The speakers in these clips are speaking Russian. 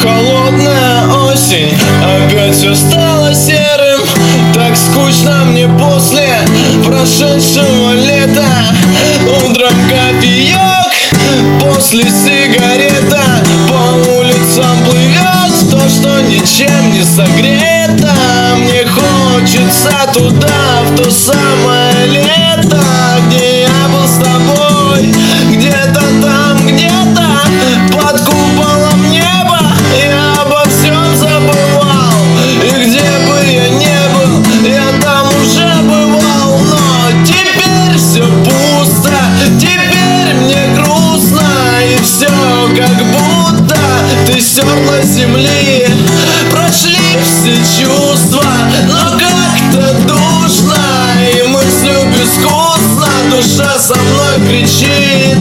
Холодная осень, опять все стало серым. Так скучно мне после прошедшего лета. Утром кофеек, после сигарета. По улицам плывет то, что ничем не согрето. Мне хочется туда, в то самое лето, где я был с тобой. Где-то там, где-то под куполом неба. Я обо всем забывал, и где бы я не был, я там уже бывал. Но теперь все пусто, теперь мне грустно, и все как будто ты стерла с земли. Прошли все чувства, но как-то душно, и мыслью безвкусно душа со мной кричит.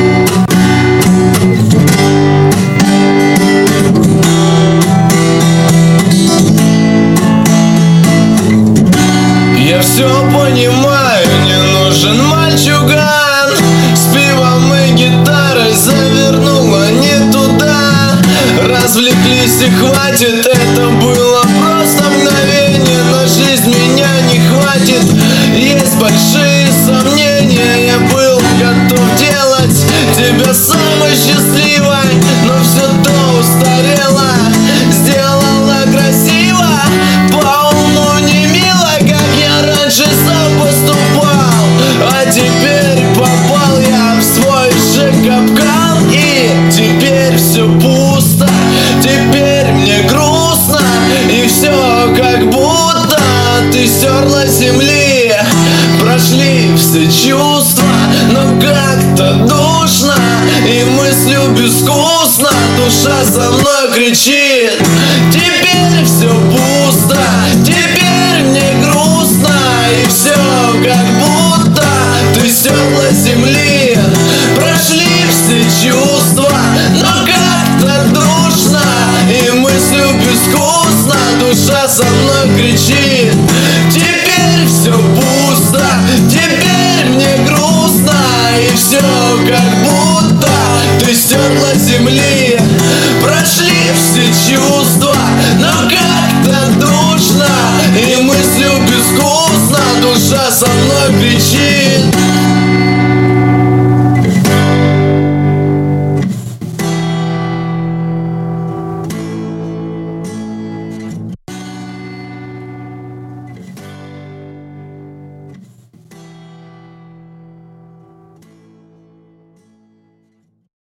Я все понимаю, не нужен мальчуган. С пивом и гитарой завернула не туда. Развлеклись и хватит, это было просто мгновение. На жизнь меня не хватит, есть большие сомнения. Я был готов делать тебя самой счастливой, но все то устарело, сделала красиво, по-уму не мило, как я раньше сам поступал. А теперь попал я в свой же капкан, и теперь все пусто, теперь мне грустно, и все как будто ты стерла с земли. Прошли все чувства, но как-то душно, и мыслью безвкусно душа со мной кричит. Теперь все пусто, теперь мне грустно, и все как будто ты стерла с земли. Прошли все чувства, но как-то душно, и мыслью безвкусно душа со мной кричит. Теперь все пусто, теперь мне грустно, и все как будто ты стерла с земли.